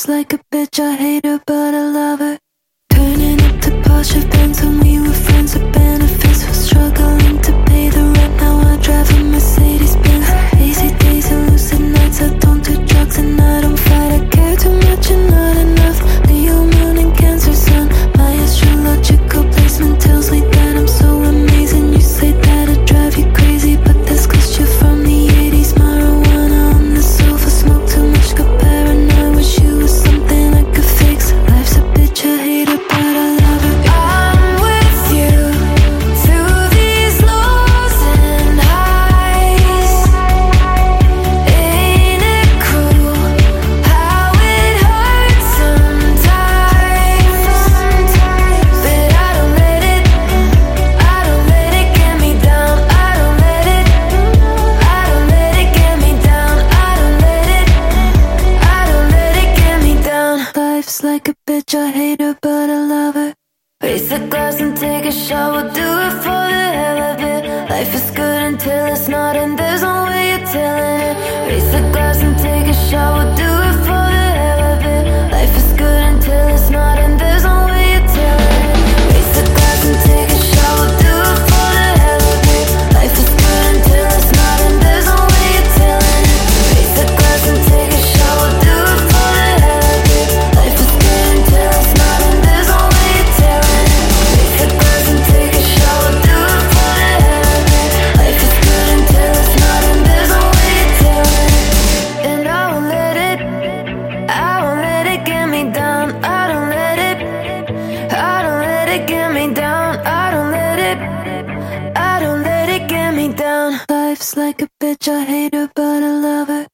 Life's like a bitch, I hate her, but I love her. Turning up to Porsche Benz when we were friends with benefits. Was struggling to pay the rent, now I drive a Mercedes Benz. Lazy days and lucid nights, I don't do drugs and I don't fight. I care too much and not enough. Leo moon and Cancer sun. My astrological placement tells me that I'm so amazing. You say that I drive you crazy, but that's 'cause you're from the 80s. Marijuana on the sofa, smoke too much, got paranoid. Wish you was something I could fix. Life's a bitch, I hate her, but I love her. I'm with you through these lows and highs. Ain't it cruel how it hurts sometimes? But I don't let it get me down. I don't let it get me down. I don't let it get me down. Life's like a bitch, I hate her, but I love her. Raise the glass and take a shot, we'll do it for the hell of it. Life is good until it's not, and there's no way you're telling it. Raise the glass and take a shot, we'll do it for the hell of it. Life is good until it's not, and there's no way you're telling it. Raise the glass and take a shot, we'll do it for the hell of it. Life is good until it's not, and there's no way you're telling it. Raise the glass and take a shot, we'll do it for the hell of it. Life is good until it's not, and there's no way you're telling it. Raise the glass and take a shot, we'll do it for the hell of it. Life is good until it's not, and there's no way you're telling it. And I won't let it get me down. I don't let it get me down. I don't let it get me down. Life's like a bitch, I hate her, but I love her.